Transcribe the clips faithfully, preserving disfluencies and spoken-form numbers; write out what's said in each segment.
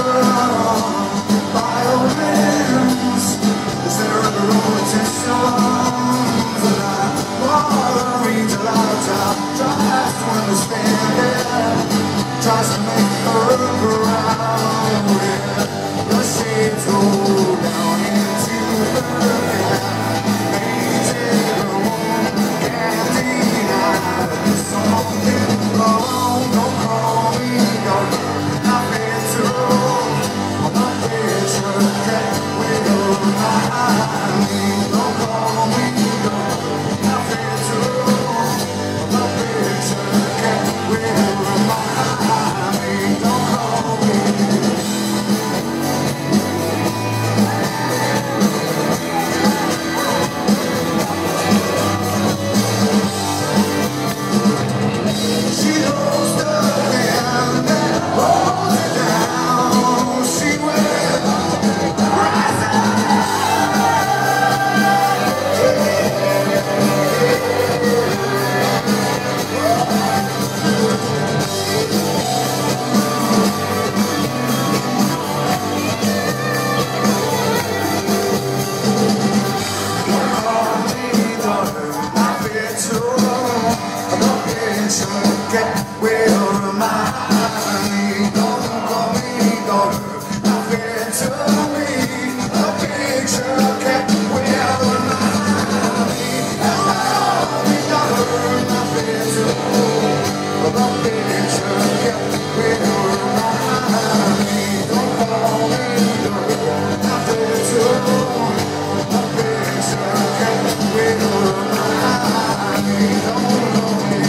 Tries to make her around with the shades roll down into the gap. Painted her womb, can't deny there's something wrong. Don't call me dark, I've been through the picture that will remind me. Don't call me dark, I've been through the picture that will remind me. Get will remind me. Don't call me daughter, I've been to me. A picture get will remind me. Don't call me daughter, I've been to a picture get will remind me. Don't call me daughter, I've been to a picture get will remind me. Don't call me.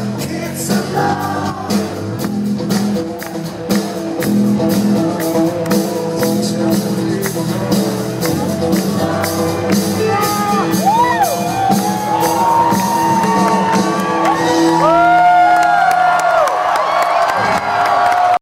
It's